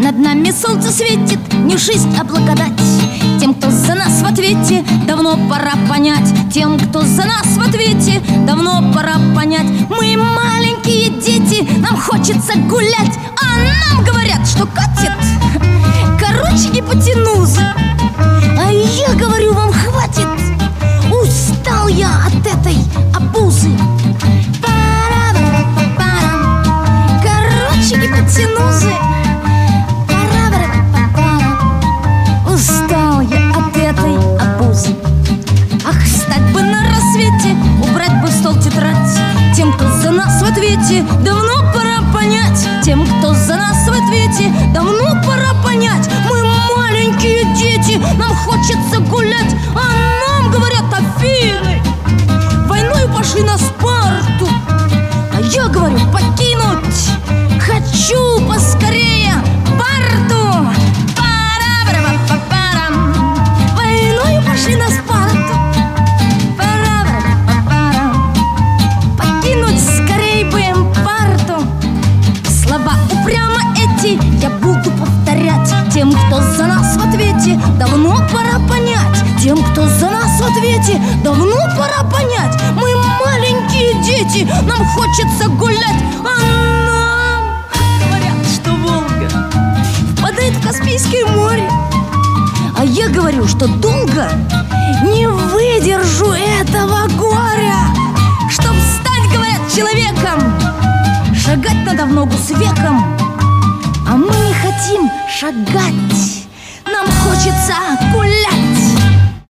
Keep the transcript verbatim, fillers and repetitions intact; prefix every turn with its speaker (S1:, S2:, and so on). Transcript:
S1: Над нами солнце светит, не жизнь, а благодать. Тем, кто за нас в ответе, давно пора понять. Тем, кто за нас в ответе, давно пора понять. Мы маленькие дети, нам хочется гулять, а нам говорят, что катит короче гипотенузы. А я говорю, вам хватит, устал я от этой обузы. Короче гипотенузы. Устал я от этой обузы. Ах, встать бы на рассвете, убрать бы в стол тетрадь. Тем, кто за нас в ответе, давно пора понять. Тем, кто за нас в ответе, давно пора понять. Мы маленькие дети, нам хочется гулять, а нам говорят: Афины, войною пошли на Спарту. А я говорю: покинуть хочу поскорее Спарту. Войною пошли на Спарту. Покинуть скорей бы им Спарту. Слова упрямо эти я буду повторять. Тем, кто за нас в ответе, давно пора понять. Тем, кто за нас в ответе, давно пора понять. Мы маленькие дети, нам хочется гулять, а нам говорят, что Волга впадает в Каспийское море. А я говорю, что долго не выдержу этого горя. Чтоб стать, говорят, человеком, шагать надо в ногу с веком. А мы не хотим шагать, нам хочется гулять.